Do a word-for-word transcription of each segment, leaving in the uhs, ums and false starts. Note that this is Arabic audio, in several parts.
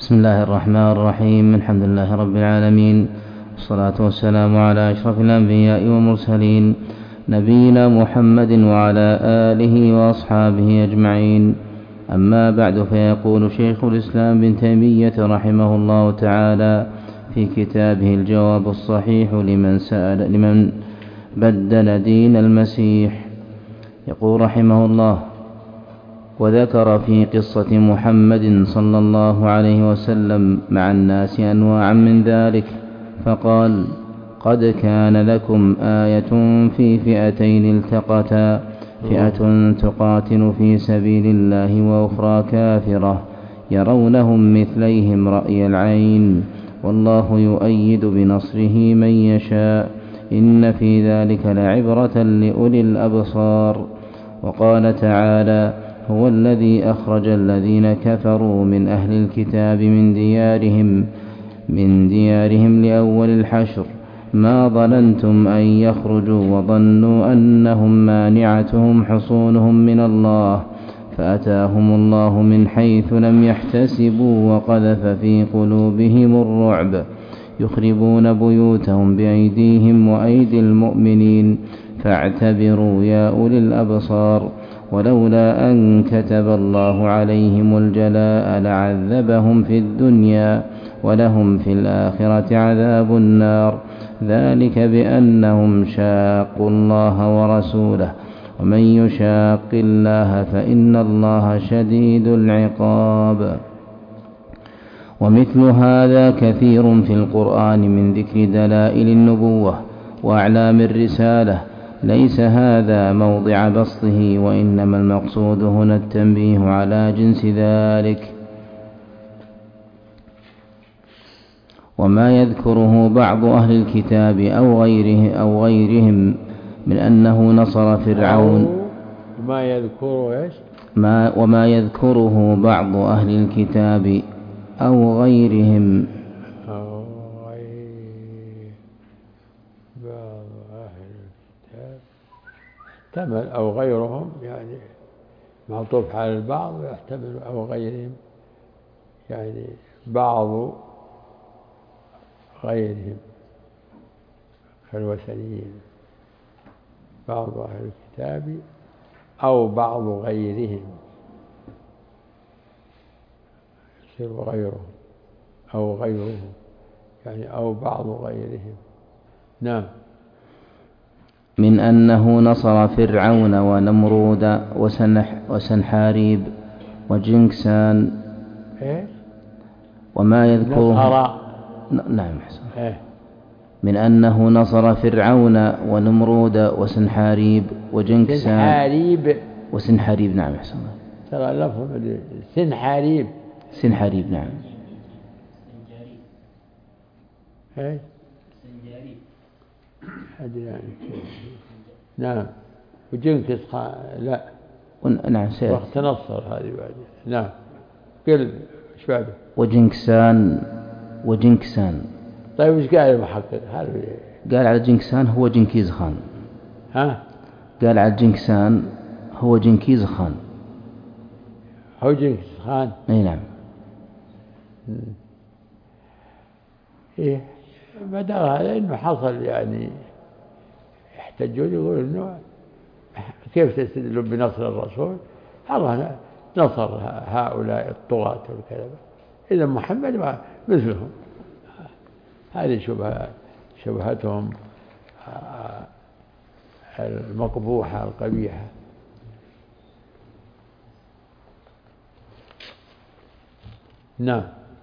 بسم الله الرحمن الرحيم. الحمد لله رب العالمين، والصلاة والسلام على أشرف الأنبياء والمرسلين، نبينا محمد وعلى آله وأصحابه أجمعين. أما بعد، فيقول شيخ الإسلام ابن تيمية رحمه الله تعالى في كتابه الجواب الصحيح لمن سأل لمن بدل دين المسيح، يقول رحمه الله: وذكر في قصة محمد صلى الله عليه وسلم مع الناس أنواعا من ذلك، فقال: قد كان لكم آية في فئتين التقتا، فئة تقاتل في سبيل الله وأخرى كافرة يرونهم مثليهم رأي العين، والله يؤيد بنصره من يشاء، إن في ذلك لعبرة لأولي الأبصار. وقال تعالى: هو الذي أخرج الذين كفروا من أهل الكتاب من ديارهم من ديارهم لأول الحشر ما ظننتم أن يخرجوا وظنوا أنهم مانعتهم حصونهم من الله فأتاهم الله من حيث لم يحتسبوا وقذف في قلوبهم الرعب يخربون بيوتهم بأيديهم وأيدي المؤمنين فاعتبروا يا أولي الأبصار. ولولا أن كتب الله عليهم الجلاء لعذبهم في الدنيا ولهم في الآخرة عذاب النار، ذلك بأنهم شاقوا الله ورسوله، ومن يشاق الله فإن الله شديد العقاب. ومثل هذا كثير في القرآن من ذكر دلائل النبوة وأعلام الرسالة، ليس هذا موضع بسطه، وإنما المقصود هنا التنبيه على جنس ذلك. وما يذكره بعض أهل الكتاب أو غيره أو غيرهم من أنه نصر فرعون ما يذكره ما وما يذكره بعض أهل الكتاب أو غيرهم أو غير بعض أهل الكتاب احتمل أو غيرهم، يعني معطوف على البعض، ويحتمل أو غيرهم يعني بعض غيرهم كالوثنيين، بعض أهل الكتاب أو بعض غيرهم يصير غيرهم أو غيرهم يعني أو بعض غيرهم. نعم. من أنه نصر فرعون ونمرود وسنح وسنحاريب وجنكسان إيه؟ وما يذكره نعم حسن إيه؟ من أنه نصر فرعون ونمرود وسنحاريب وجنكسان سنحاريب وسنحاريب نعم حسن ترى لفظ سنحاريب سنحاريب نعم إيه؟ يعني. نعم. وجنكس خان لا نعم وقت نصر هذه بعد. نعم. قل ايش بعده؟ وجنكسان وجنكسان. طيب ايش قال المحقق؟ قال على جنكسان هو جنكيز خان. ها؟ قال على جنكسان هو جنكيز خان. هو جنكيز خان. اي نعم. ايه بدل هذا انه حصل يعني يحتجون يقول انه كيف تستدلون بنصر الرسول؟ الله نصر هؤلاء الطغاة والكذبة، إذا محمد مثلهم. هذه شبهة شبهتهم المقبوحة القبيحة. نعم.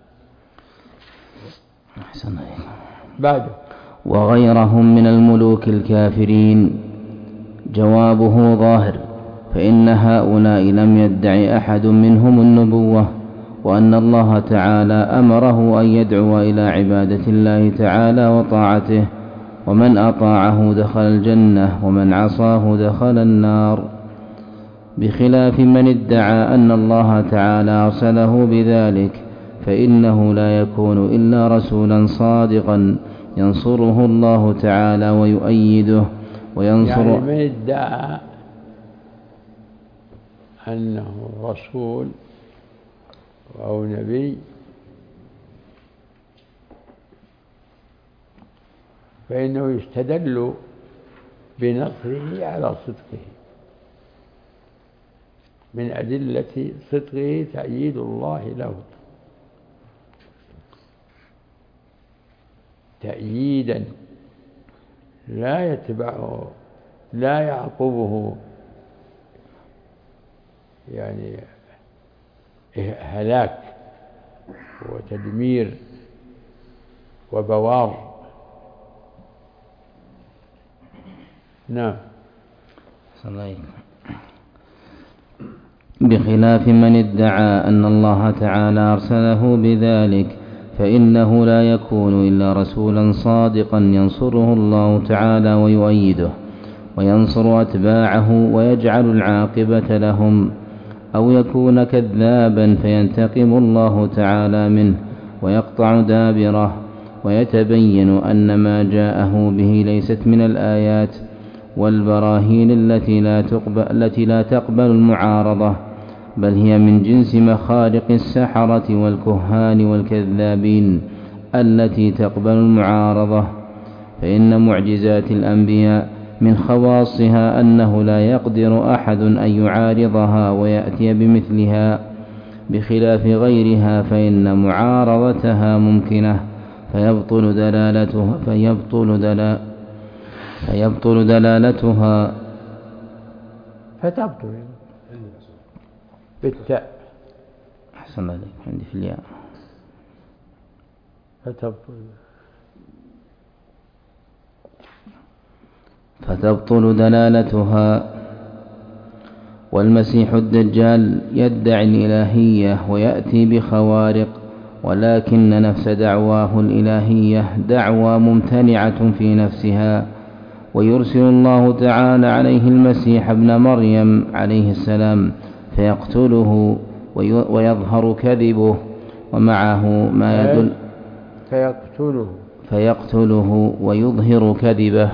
أحسن. بعد وغيرهم من الملوك الكافرين، جوابه ظاهر، فإن هؤلاء لم يدع أحد منهم النبوة، وأن الله تعالى أمره أن يدعو إلى عبادة الله تعالى وطاعته، ومن أطاعه دخل الجنة ومن عصاه دخل النار، بخلاف من ادعى أن الله تعالى أرسله بذلك، فإنه لا يكون إلا رسولا صادقا ينصره الله تعالى ويؤيده وينصر. يعني من ادعى أنه رسول أو نبي فإنه يستدل بنصره على صدقه. من أدلة صدقه تأييد الله له تأييدا لا يتبعه لا يعقبه يعني هلاك وتدمير وبوار. نعم. بخلاف من ادعى أن الله تعالى أرسله بذلك فإنه لا يكون إلا رسولا صادقا ينصره الله تعالى ويؤيده وينصر أتباعه ويجعل العاقبة لهم، أو يكون كذابا فينتقم الله تعالى منه ويقطع دابره، ويتبين أن ما جاءه به ليست من الآيات والبراهين التي لا تقبل, التي لا تقبل المعارضة، بل هي من جنس مخارق السحرة والكهان والكذابين التي تقبل المعارضة. فإن معجزات الأنبياء من خواصها أنه لا يقدر أحد أن يعارضها ويأتي بمثلها، بخلاف غيرها فإن معارضتها ممكنة فيبطل دلالتها فيبطل دلالتها فيبطل دلالتها فتبطل بالتاء. أحسن عليك، عندي في الياء فتبطل فتبطل دلالتها. والمسيح الدجال يدعي الإلهية ويأتي بخوارق، ولكن نفس دعواه الإلهية دعوى ممتنعة في نفسها، ويرسل الله تعالى عليه المسيح ابن مريم عليه السلام فيقتله ويظهر كذبه، ومعه ما يدل فيقتله فيقتله ويظهر كذبه.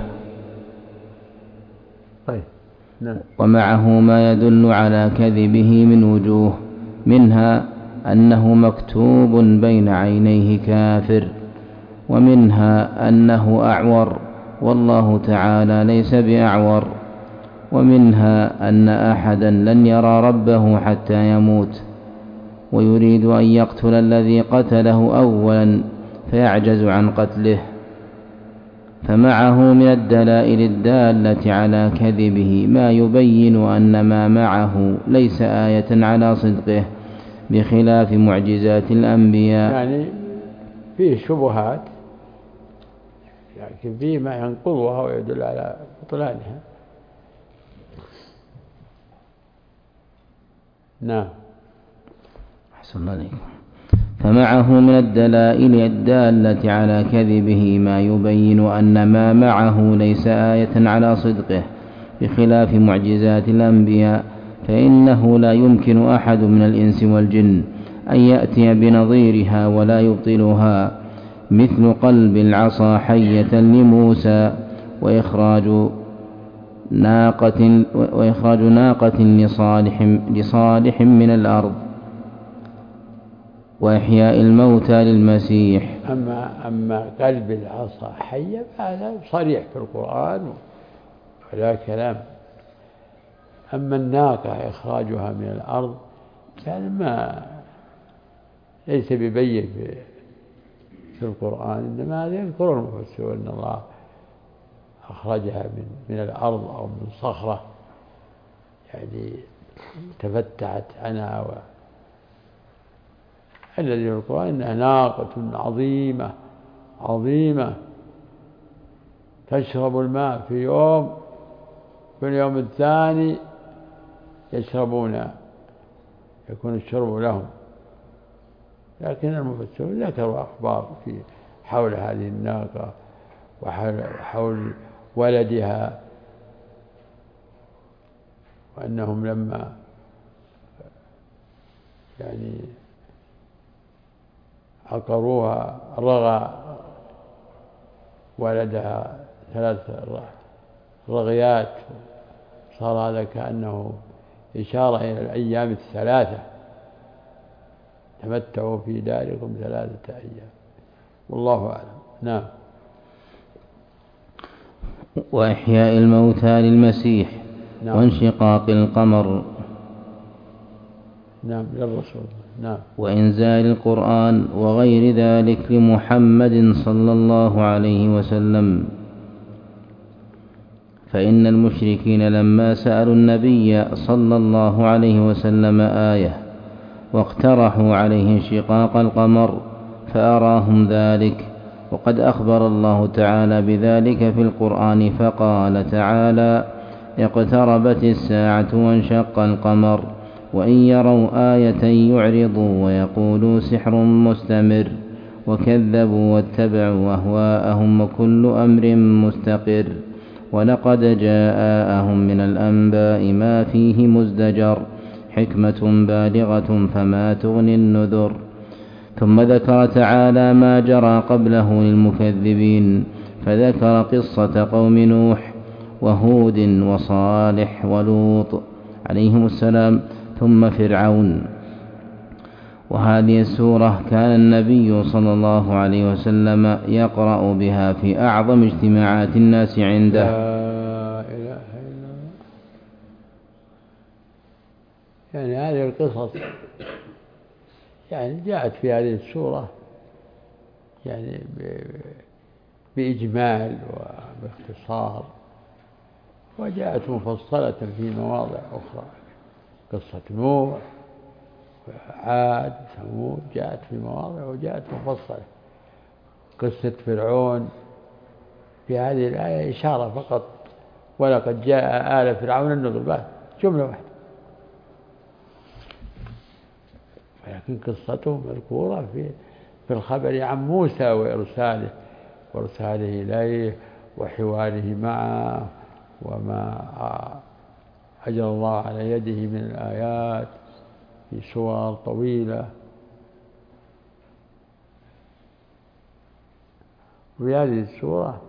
طيب. نعم. ومعه ما يدل على كذبه من وجوه، منها أنه مكتوب بين عينيه كافر، ومنها أنه أعور والله تعالى ليس بأعور، ومنها أن أحدا لن يرى ربه حتى يموت، ويريد أن يقتل الذي قتله أولا فيعجز عن قتله. فمعه من الدلائل الدالة على كذبه ما يبين أن ما معه ليس آية على صدقه، بخلاف معجزات الأنبياء. يعني فيه شبهات، لكن فيه ما ينقضها ويدل على بطلانها. نعم. أحسن عليكم. فمعه من الدلائل الدالة على كذبه ما يبين أن ما معه ليس آية على صدقه، بخلاف معجزات الأنبياء، فإنه لا يمكن أحد من الإنس والجن أن يأتي بنظيرها ولا يبطلها، مثل قلب العصا حية لموسى، وإخراج ناقة وإخراج ناقة لصالح لصالح من الأرض، وإحياء الموتى للمسيح. أما أما قلب العصا حية فهذا صريح في القرآن ولا كلام. أما الناقة إخراجها من الأرض كان ما ليس ببين في القرآن، إنما هذا يذكر المفسر أن الله أخرجها من من الأرض أو من صخرة، يعني تفتعت عنها. و الذي في القرآن إنها ناقة عظيمة عظيمة تشرب الماء في يوم، في اليوم الثاني يشربون، يكون الشرب لهم. لكن المفسرون ذكروا أخبار في حول هذه الناقة وحول ولدها، وأنهم لما يعني عقروها رغى ولدها ثلاث رغيات، صار هذا كأنه إشارة إلى الأيام الثلاثة، تمتعوا في داركم ثلاثة أيام، والله أعلم. نعم. وإحياء الموتى للمسيح. نعم. وانشقاق القمر. نعم للرسول. نعم. وإنزال القرآن وغير ذلك لمحمد صلى الله عليه وسلم. فإن المشركين لما سألوا النبي صلى الله عليه وسلم آية واقترحوا عليه انشقاق القمر فأراهم ذلك، وقد أخبر الله تعالى بذلك في القرآن فقال تعالى: اقتربت الساعة وانشق القمر وإن يروا آية يعرضوا ويقولوا سحر مستمر وكذبوا واتبعوا أهواءهم وكل أمر مستقر ولقد جاءهم من الأنباء ما فيه مزدجر حكمة بالغة فما تغني النذر. ثم ذكر تعالى ما جرى قبله للمكذبين، فذكر قصة قوم نوح وهود وصالح ولوط عليهم السلام، ثم فرعون. وهذه السورة كان النبي صلى الله عليه وسلم يقرأ بها في أعظم اجتماعات الناس عنده. لا إله إلا الله. يعني هذه القصص يعني جاءت في هذه السورة يعني بإجمال وباختصار، وجاءت مفصلة في مواضع أخرى. قصة نوح وعاد وثمود جاءت في مواضع وجاءت مفصلة. قصة فرعون في هذه الآية إشارة فقط: ولقد جاء آل فرعون النذر، بس جملة واحدة، ولكن قصته مذكورة في في الخبر عن موسى وإرساله وإرساله إليه وحواره معه وما أجرى الله على يده من الآيات في سور طويلة. وفي هذه السورة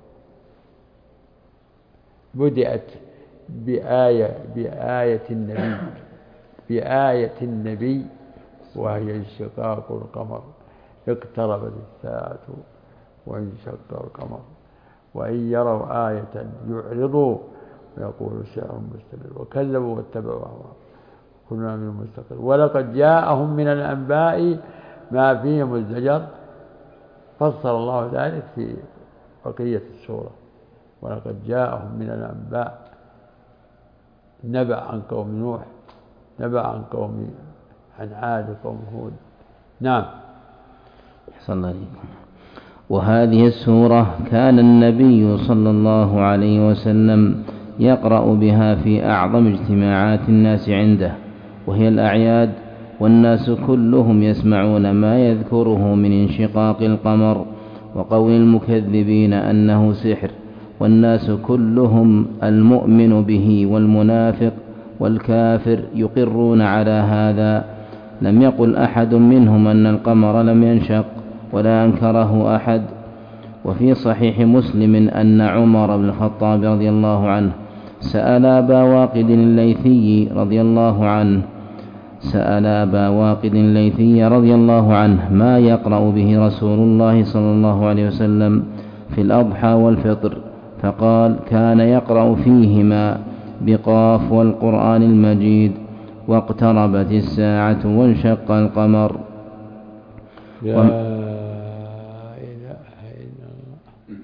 بدأت بآية بآية النبي بآية النبي وهي انشقاق القمر. اقتربت الساعة وانشق القمر وإن يروا آية يعرضوا ويقولوا سحر مستمر وكذبوا واتبعوا أهواءهم كل أمر مستقر ولقد جاءهم من الأنباء ما فيه مزدجر. فسر الله ذلك في بقية السورة: ولقد جاءهم من الأنباء، نبأ عن قوم نوح، نبأ عن قوم عن عاد قوم هود. نعم. أحسن الله عليكم. وهذه السورة كان النبي صلى الله عليه وسلم يقرأ بها في أعظم اجتماعات الناس عنده، وهي الأعياد، والناس كلهم يسمعون ما يذكره من انشقاق القمر وقول المكذبين أنه سحر، والناس كلهم المؤمن به والمنافق والكافر يقرون على هذا. لم يقل أحد منهم أن القمر لم ينشق ولا أنكره أحد. وفي صحيح مسلم أن عمر بن الخطاب رضي الله عنه سأل أبا واقد الليثي رضي الله عنه سأل أبا واقد الليثي رضي الله عنه ما يقرأ به رسول الله صلى الله عليه وسلم في الأضحى والفطر، فقال: كان يقرأ فيهما بقاف والقرآن المجيد واقتربت الساعة وانشق القمر. لا و... إله إلا الله.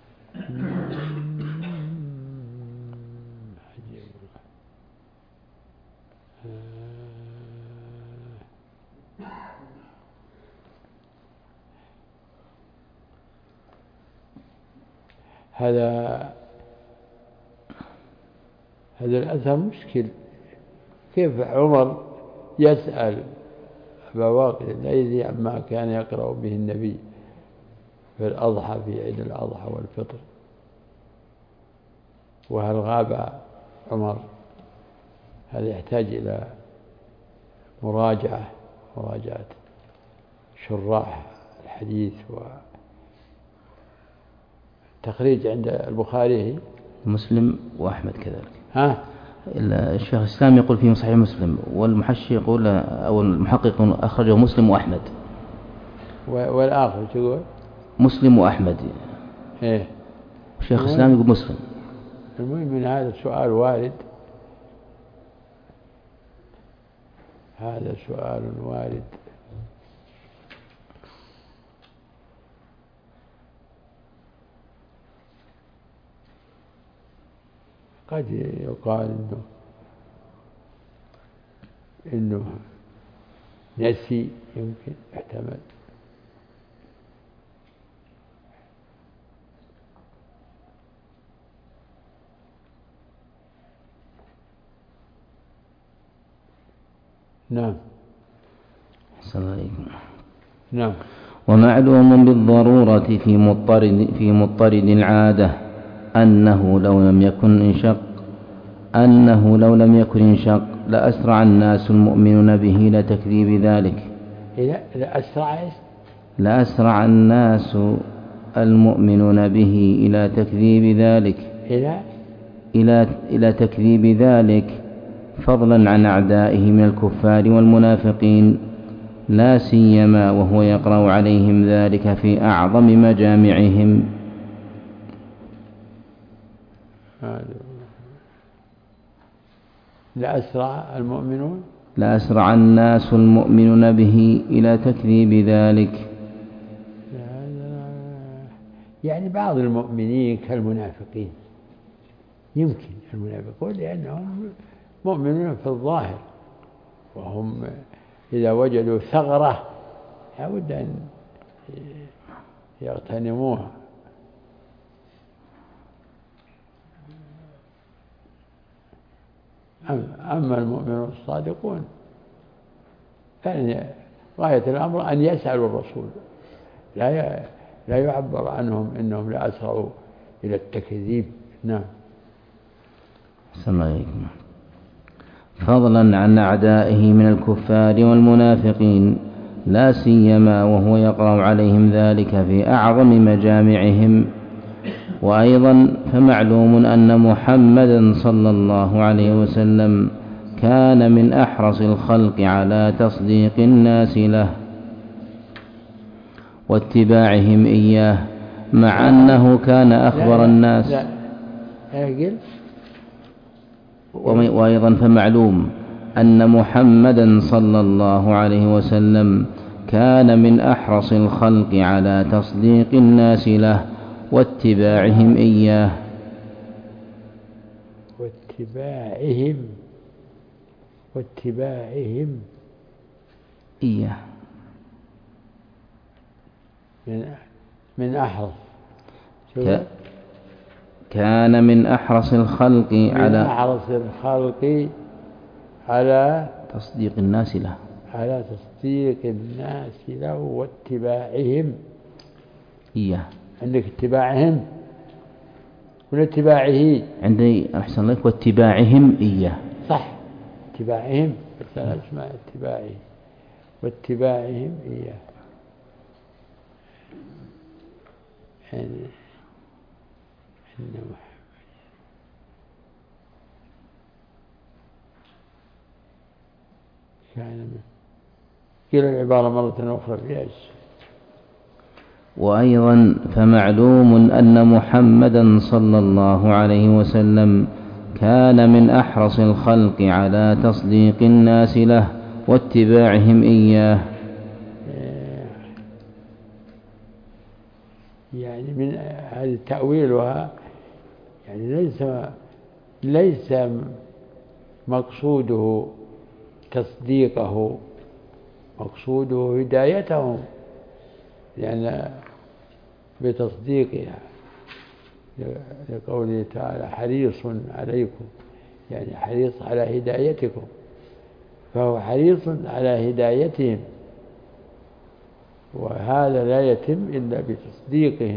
هذا هذا الأثر مشكل. كيف عمر يسأل أبا واقد الليثي عما كان يقرأ به النبي في الأضحى في عيد الأضحى والفطر، وهل غاب عمر؟ هذا يحتاج إلى مراجعة مراجعة شراح الحديث وتخريج عند البخاري مسلم وأحمد كذلك. ها؟ الشيخ الإسلام يقول فيه صحيح مسلم، والمحشي يقول أو المحقق أخرجه مسلم وأحمد. والآخر تقول مسلم وأحمد. إيه؟ شيخ الإسلام يقول مسلم. المهم من هذا السؤال وارد، هذا سؤال وارد. قد يقال إنه إنه نسي، يمكن احتمل. نعم. السلام عليكم. نعم. ومعلوم بالضرورة في مضطرد في مضطرد العادة أنه لو لم يكن انشق أنه لو لم يكن انشق لأسرع الناس المؤمنون به إلى تكذيب ذلك. لأسرع لأسرع الناس المؤمنون به إلى تكذيب ذلك إلى إلى إلى تكذيب ذلك فضلا عن أعدائه من الكفار والمنافقين، لا سيما وهو يقرأ عليهم ذلك في أعظم مجامعهم. لأسرع المؤمنون لأسرع الناس المؤمنون به إلى تكذيب ذلك. يعني بعض المؤمنين كالمنافقين، يمكن المنافقون لأنهم مؤمنون في الظاهر، وهم إذا وجدوا ثغرة لابد أن يغتنموها. أما المؤمنون الصادقون غاية الأمر أن يسألوا الرسول، لا لا يعبر عنهم إنهم لا أسرعوا إلى التكذيب. نعم. السلام عليكم. فضلا عن أعدائه من الكفار والمنافقين، لا سيما وهو يقرأ عليهم ذلك في أعظم مجامعهم. وأيضا فمعلوم أن محمدا صلى الله عليه وسلم كان من أحرص الخلق على تصديق الناس له واتباعهم إياه، مع أنه كان أخبر الناس. لا لا وأيضا فمعلوم أن محمدا صلى الله عليه وسلم كان من أحرص الخلق على تصديق الناس له واتباعهم إياه. واتباعهم واتباعهم إياه من من أحرص ك... كان من أحرص الخلق من على أحرص الخلق على تصديق الناس له على تصديق الناس له واتباعهم إياه. عندك اتباعهم ولا اتباعه؟ عندي أحسن لك واتباعهم إياه. صح، اتباعهم ثلاث اسماء اتباعه واتباعهم إياه. يعني إن محمد كان من قيل العبارة مرة أخرى في إيش. وأيضا فمعلوم أن محمدا صلى الله عليه وسلم كان من أحرص الخلق على تصديق الناس له واتباعهم إياه. يعني من هذه تأويلها يعني ليس ليس مقصوده تصديقه، مقصوده هدايتهم، لأن بتصديقها لقوله تعالى حريص عليكم، يعني حريص على هدايتكم، فهو حريص على هدايتهم، وهذا لا يتم إلا بتصديقهم.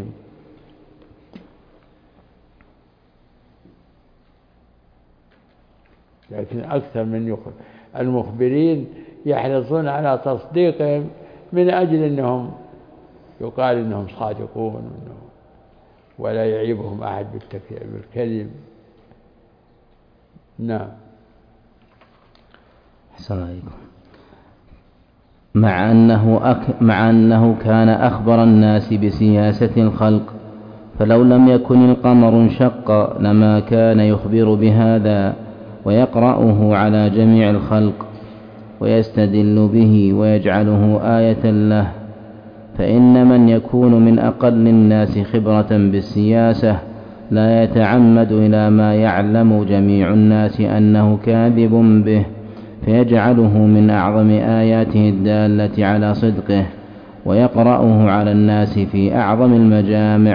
لكن أكثر من المخبرين يحرصون على تصديقهم من أجل أنهم يقال أنهم صادقون ولا يعيبهم أحد بالكذب. نعم. السلام عليكم. مع أنه, أك مع أنه كان أخبر الناس بسياسة الخلق فلو لم يكن القمر انشق لما كان يخبر بهذا ويقرأه على جميع الخلق ويستدل به ويجعله آية له. فإن من يكون من أقل الناس خبرة بالسياسة لا يتعمد إلى ما يعلم جميع الناس أنه كاذب به فيجعله من أعظم آياته الدالة على صدقه ويقرأه على الناس في أعظم المجامع.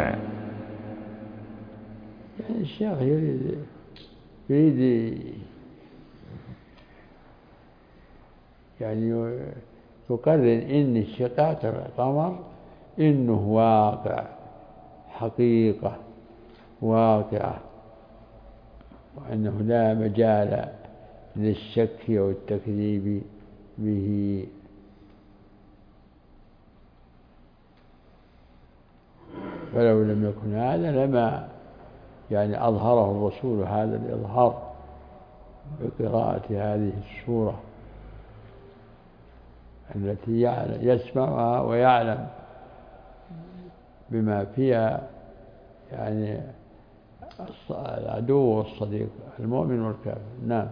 يعني الشيخ يريد, يريد يعني يقرر إن انشقاق القمر إنه واقع حقيقة واقعة وأنه لا مجال للشك والتكذيب به. فلو لم يكن هذا لما يعني أظهره الرسول هذا الإظهار بقراءة هذه السورة التي يسمعها ويعلم بما فيها يعني العدو والصديق المؤمن والكافر. نعم.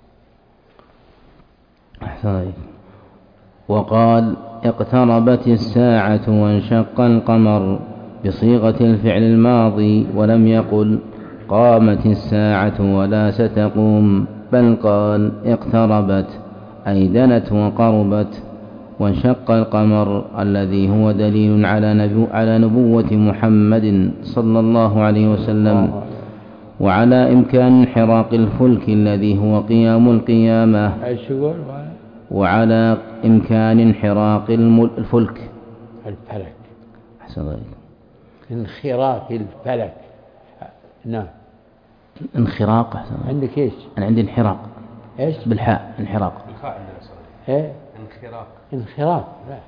أحسن. وقال اقتربت الساعة وانشق القمر بصيغة الفعل الماضي ولم يقل قامت الساعة ولا ستقوم، بل قال اقتربت أي دنت وقربت. وانشق القمر الذي هو دليل على, نبو على نبوة محمد صلى الله عليه وسلم وعلى إمكان انحراق الفلك الذي هو قيام القيامة وعلى إمكان انحراق الفلك الفلك. أحسن الله. انخراق الفلك. نعم. انخراق. أحسن. عندك إيش؟ أنا عندي انحراق. إيش؟ بالحاء انحراق. بالخاء عندنا صحيح. إيه؟ انخراق. انخراق. لا.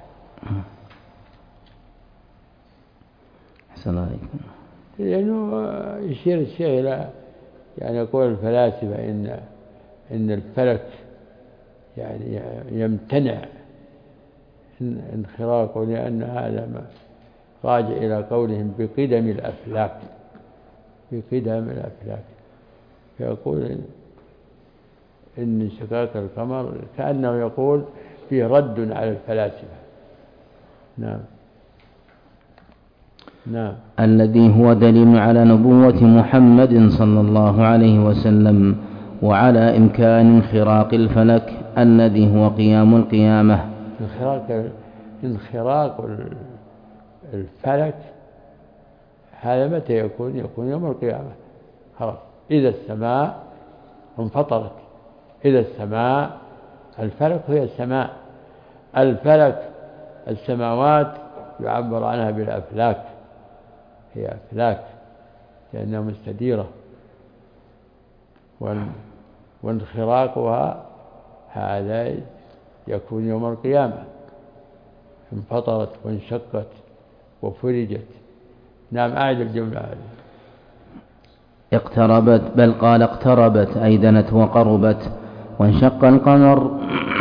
أحسن الله. لأنه يشير الشيء إلى يعني يقول الفلاسفة إن إن الفلك يعني يمتنع انخراقه لأن هذا ما راجع إلى قولهم بقدم الأفلاك بقدم الأفلاك. فيقول إن انشقاق القمر كأنه يقول فيه رد على الفلاسفة. نعم. نعم. الذي هو دليل على نبوة محمد صلى الله عليه وسلم وعلى إمكان انخراق الفلك الذي هو قيام القيامة. انخراق انخراق الفلك هذا متى يكون؟ يكون يوم القيامة. خلاص إذا السماء انفطرت. إذا السماء الفلك هي السماء. الفلك السماوات يعبر عنها بالأفلاك، هي أفلاك لأنها مستديرة. وانخراقها هذا يكون يوم القيامة. انفطرت وانشقت وفرجت. نعم. أعد الجملة هذه. اقتربت، بل قال اقتربت أي دنت وقربت. وانشق القمر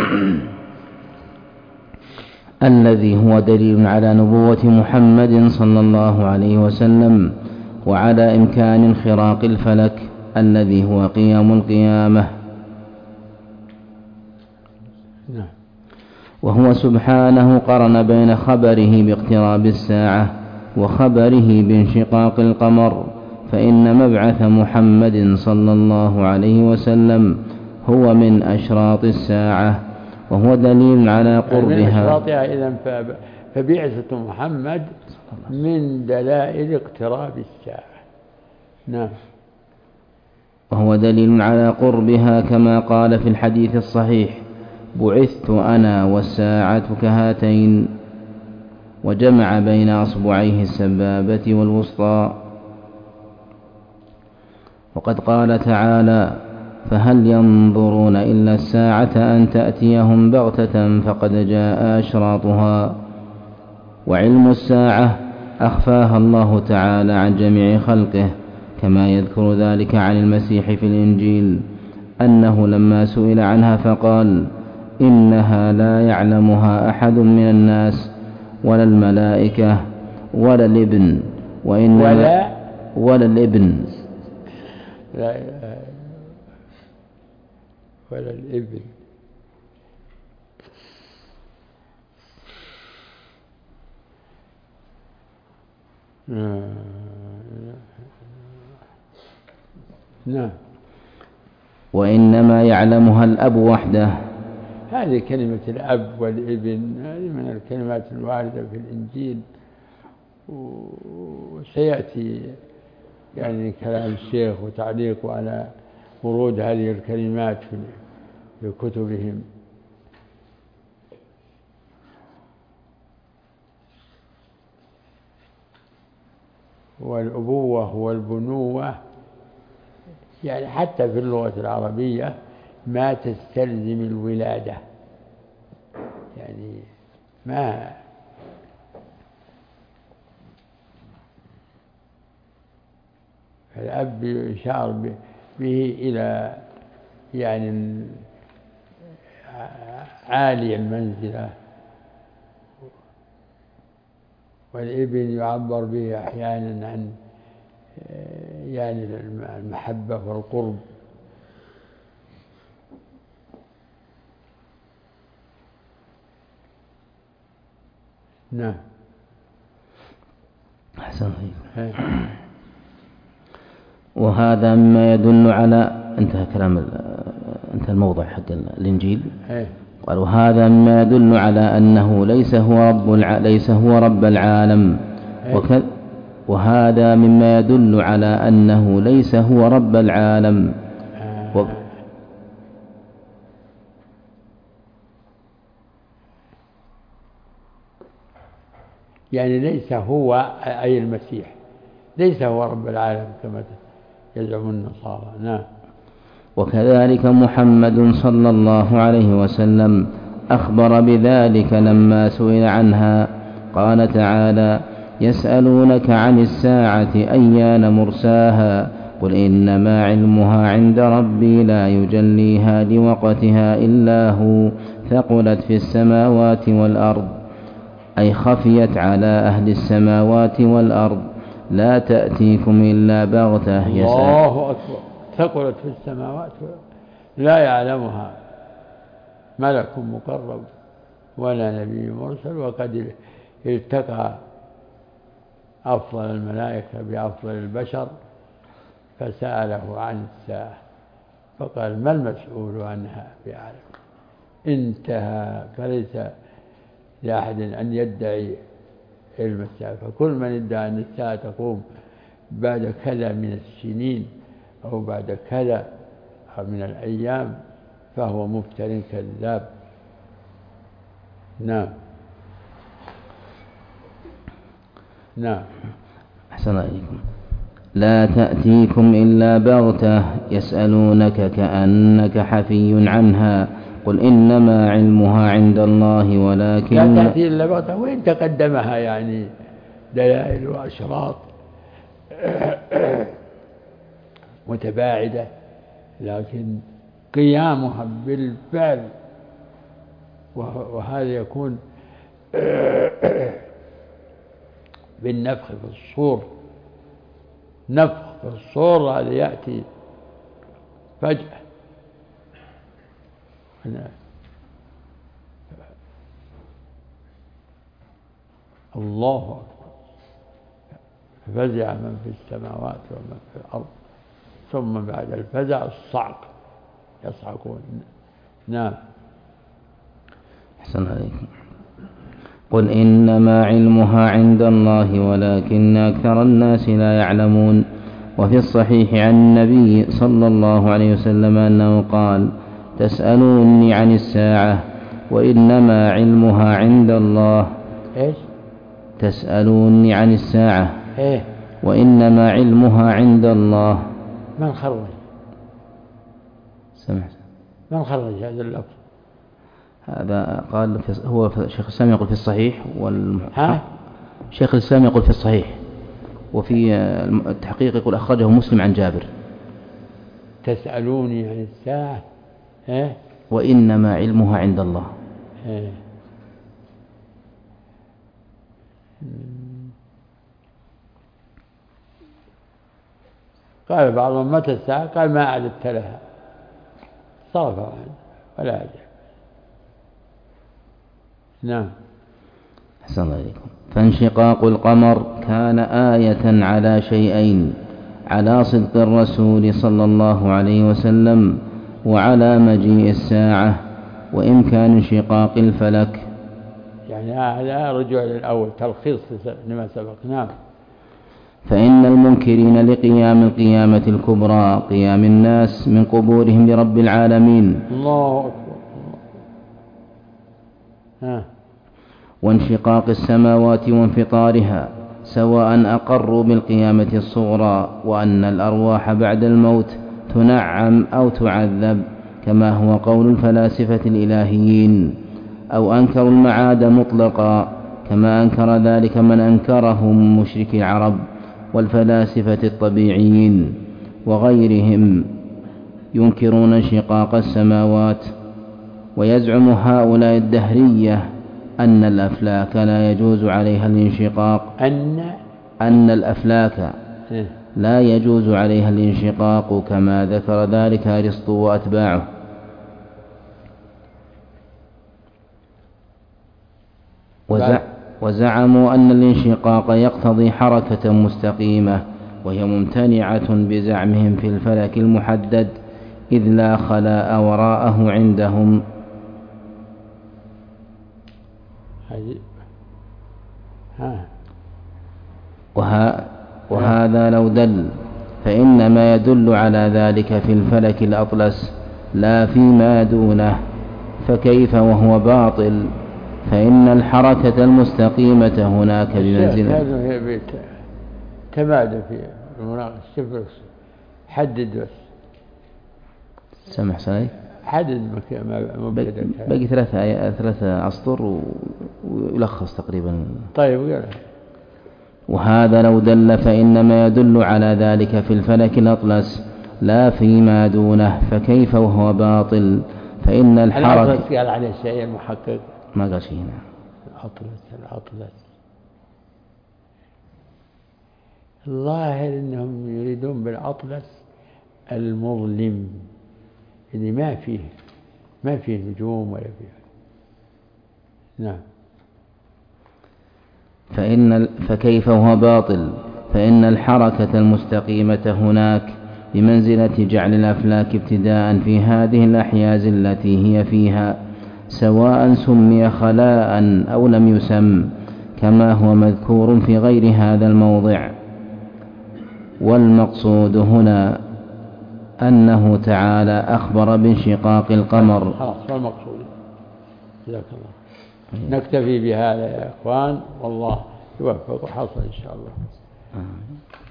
الذي هو دليل على نبوة محمد صلى الله عليه وسلم وعلى إمكان انخراق الفلك الذي هو قيام القيامة. وهو سبحانه قرن بين خبره باقتراب الساعة وخبره بانشقاق القمر، فإن مبعث محمد صلى الله عليه وسلم هو من أشراط الساعة وهو دليل على قربها. من أشراطها إذن فبعثة محمد من دلائل اقتراب الساعة. نعم. وهو دليل على قربها كما قال في الحديث الصحيح بعثت أنا والساعة كهاتين، وجمع بين أصبعيه السبابة والوسطى. وقد قال تعالى فهل ينظرون إلا الساعة أن تأتيهم بغتة فقد جاء أشراطها. وعلم الساعة أخفاها الله تعالى عن جميع خلقه كما يذكر ذلك عن المسيح في الإنجيل أنه لما سئل عنها فقال إنها لا يعلمها أحد من الناس ولا الملائكة ولا الابن وإنما ولا ولا الابن لا ولا الابن. نعم. وإنما يعلمها الأب وحده. هذه كلمة الأب والابن هذه من الكلمات الواردة في الإنجيل، وسيأتي يعني كلام الشيخ وتعليقه على ورود هذه الكلمات في كتبهم. والأبوة والبنوة يعني حتى في اللغة العربية ما تستلزم الولادة، يعني ما الأب يشار به إلى يعني عالي المنزلة، والابن يعبر به أحيانا عن يعني المحبة والقرب. نعم. أحسن. وهذا مما يدل على انتهى كلام انتهى الموضع حق الإنجيل. قال وهذا مما يدل على أنه ليس هو رب الع... ليس هو رب العالم. وك... وهذا مما يدل على أنه ليس هو رب العالم. و... يعني ليس هو أي المسيح ليس هو رب العالم كما يزعم النصارى. نعم. وكذلك محمد صلى الله عليه وسلم أخبر بذلك لما سئل عنها. قال تعالى يسألونك عن الساعة أيان مرساها قل إنما علمها عند ربي لا يجليها لوقتها إلا هو ثقلت في السماوات والأرض، أي خفيت على أهل السماوات والأرض لا تأتيكم إلا بغتة. الله أكبر. ثقلت في السماوات لا يعلمها ملك مقرب ولا نبي مرسل، وقد التقى أفضل الملائكة بأفضل البشر فسأله عن الساعة فقال ما المسؤول عنها بأعلم. انتهى. فليس لأحد أن يدعي علم الساعة، فكل من ادعى أن الساعة تقوم بعد كذا من السنين أو بعد كذا من الأيام فهو مفتر كذاب. نعم. نعم. أحسن عليكم. لا تأتيكم إلا بغتة يسألونك كأنك حفي عنها قل إنما علمها عند الله ولكن لا تأتي إلا بغتة، وإن تقدمها يعني دلائل وأشراط متباعدة، لكن قيامها بالفعل وهذا يكون بالنفخ في الصور. نفخ في الصور هذا يأتي فجأة. الله أكبر. فزع من في السماوات ومن في الأرض ثم بعد الفزع الصعق يصعقون. نعم. أحسن عليكم. قل إنما علمها عند الله ولكن أكثر الناس لا يعلمون. وفي الصحيح عن النبي صلى الله عليه وسلم أنه قال تسألوني عن الساعة وإنما علمها عند الله. إيش؟ تسألوني عن الساعة إيه؟ وإنما علمها عند الله. من خرج؟ سمعت. من خرج هذا اللفظ؟ هذا قال هو شيخ الإسلام يقول في الصحيح وال ها؟ شيخ الإسلام يقول في الصحيح، وفي التحقيق يقول أخرجه مسلم عن جابر. تسألوني عن الساعة إيه؟ وإنما علمها عند الله. إيه؟ قال بعضهم متى الساعة؟ قال ما أعددت لها، صرف عنه ولا أجل. نعم. أحسن الله إليكم. فانشقاق القمر كان آية على شيئين: على صدق الرسول صلى الله عليه وسلم، وعلى مجيء الساعة وإمكان انشقاق الفلك. يعني هذا رجوع للأول، تلخيص لما سبق. نعم. فإن المنكرين لقيام القيامة الكبرى، قيام الناس من قبورهم لرب العالمين، الله أكبر، ها، وانشقاق السماوات وانفطارها، سواء أقروا بالقيامة الصغرى وأن الأرواح بعد الموت تنعم أو تعذب، كما هو قول الفلاسفة الإلهيين، أو أنكروا المعاد مطلقا، كما أنكر ذلك من أنكره من مشرك العرب والفلاسفة الطبيعيين وغيرهم، ينكرون انشقاق السماوات. ويزعم هؤلاء الدهرية أن الأفلاك لا يجوز عليها الانشقاق، أن أن الأفلاك لا يجوز عليها الانشقاق، كما ذكر ذلك أرسطو وأتباعه. وزعموا أن الانشقاق يقتضي حركة مستقيمة، وهي ممتنعة بزعمهم في الفلك المحدد، إذ لا خلاء وراءه عندهم. وها وهذا لو دل فإنما يدل على ذلك في الفلك الأطلس لا فيما دونه، فكيف وهو باطل؟ فإن الحركة المستقيمة هناك بمنزلة. هذا تمادى في المناقشة. حدد بس. سمح سنيك. حدد مبتدأ. باقي ثلاثة آيات، ثلاثة أسطر ويلخص تقريبا. طيب قال. وهذا لو دل فإنما يدل على ذلك في الفلك الأطلس لا فيما دونه، فكيف وهو باطل؟ فإن الحركة. الأطلس قال عليه شيء المحقق. ما قال شيء هنا. الأطلس الأطلس الظاهر أنهم يريدون بالأطلس المظلم اللي ما فيه ما فيه نجوم ولا فيه. نعم. فإن فكيف وهو باطل؟ فإن الحركة المستقيمة هناك بمنزلة جعل الأفلاك ابتداء في هذه الأحياز التي هي فيها، سواء سمي خلاء أو لم يسم، كما هو مذكور في غير هذا الموضع. والمقصود هنا أنه تعالى أخبر بانشقاق القمر. خلاص، والمقصود. جزاك الله. نكتفي بهذا يا إخوان، والله يوفق وحصل إن شاء الله.